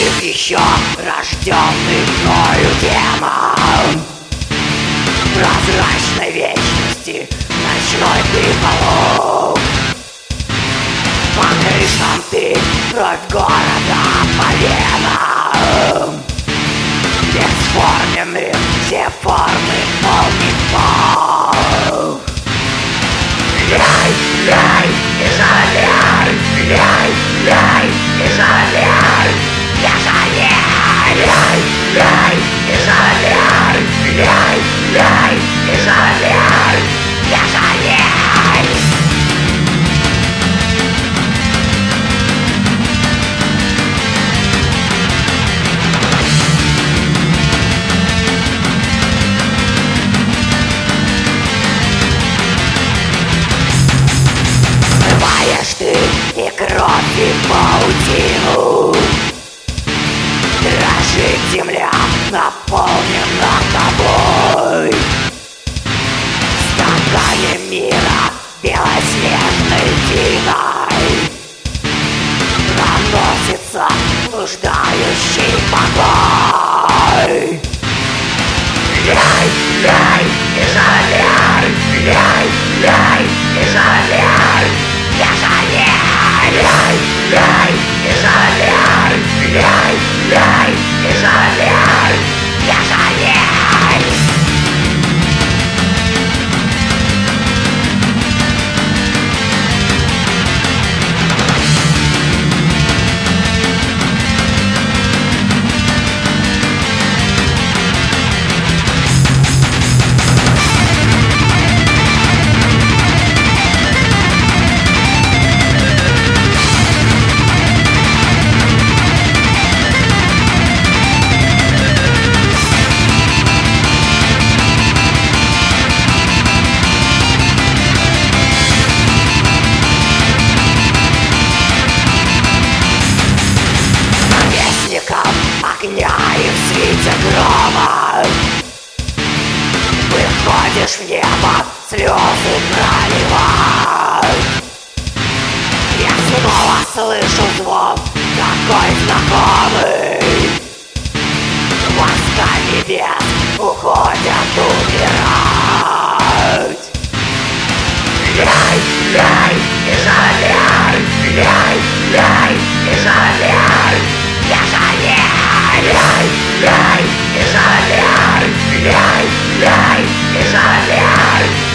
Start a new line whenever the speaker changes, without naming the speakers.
жив еще рожденный мною демон прозрачной вечности, ночной переполох. По крышам ты, кровь города по венам, бесформенным все формы полный пол. Ляй, ляй, изоляй, ляй, ляй, изоляй, я жалею. Ляй, ляй, изоляй, ляй, ляй, изоляй, я жалею. Ты и кровь, и паутину. Дрожит земля, наполнена тобой. В стакане мира белоснежной тиной проносится блуждающий покой. Ляй, ляй, изоляй, ляй, ляй, изоляй, я жалею. Ляй, ляй, изоляй, ляй, ляй, изоляй, я жалею. Огня и в свете грома выходишь в небо, слезы проливать. Я снова слышу звон, такой знакомый. Войска небес уходят умирать. Ляй, ляй, изоляй, ляй, ляй, изоляй, я жалею. Ляй, ляй, изоляй, ляй, ляй, изоляй.